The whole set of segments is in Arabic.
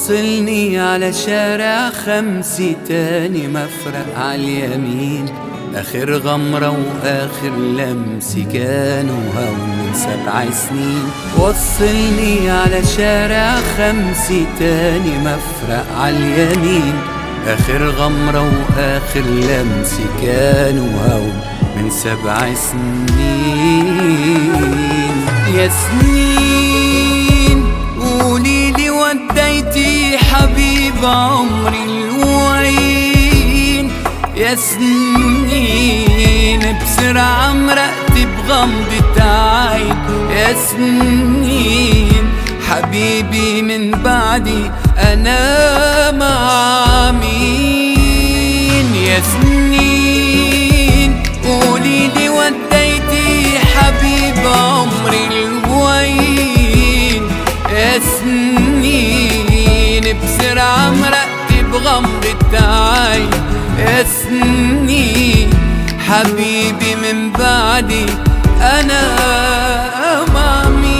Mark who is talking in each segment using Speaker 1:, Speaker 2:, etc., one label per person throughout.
Speaker 1: وصلني على شارع 5 تاني مفرق عاليمين، آخر غمرة وآخر لمس كانوا هون من 7 سنين. وصلني على شارع 5 تاني مفرق عاليمين، آخر غمرة وآخر لمس كانوا هون من 7 سنين. يا سنين قوليلي وديتي حبيب عمري الوعين، يا سنين بسرعة مرقتي بغمضة عين، يا سنين حبيبي من بعدي أنا مع مين. يا سنين قوليلي وديتي حبيب عمري الوعين، يا سنين بسرعة مرقتي بغمضة عين، يا سنين حبيبي من بعدي أنا مع مين.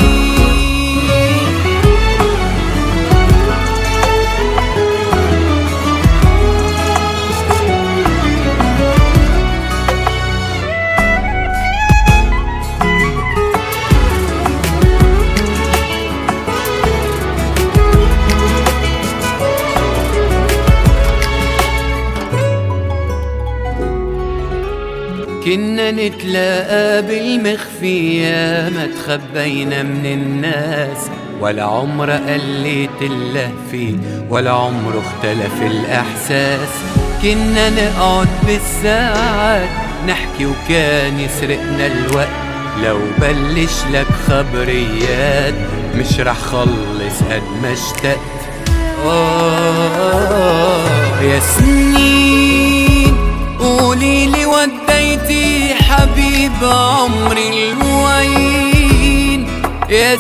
Speaker 1: كنا نتلاقى بالمخفية ما تخبينا من الناس، ولا عمر قلت اللهفة ولا عمره اختلف الإحساس. كنا نقعد بالساعات نحكي وكان يسرقنا الوقت، لو بلش لك خبريات مش رح خلص قد ما اشتقت. يا سنين قوليلي وديتي حبيب عمري الوعين، يا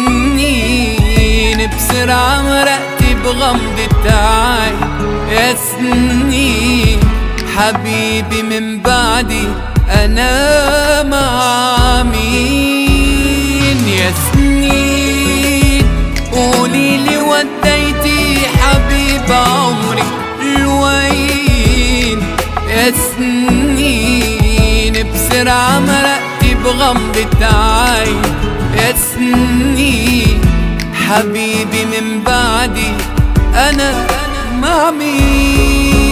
Speaker 1: سنين بسرعة مرقتي بغمضة عين، يا سنين حبيبي من بعدي أنا مع مين. يا سنين قوليلي وديتي حبيب عمري الوعين، يا سنين بسرعة مرقتي بغمضة عين، يا سنين حبيبي من بعدي أنا مع مين.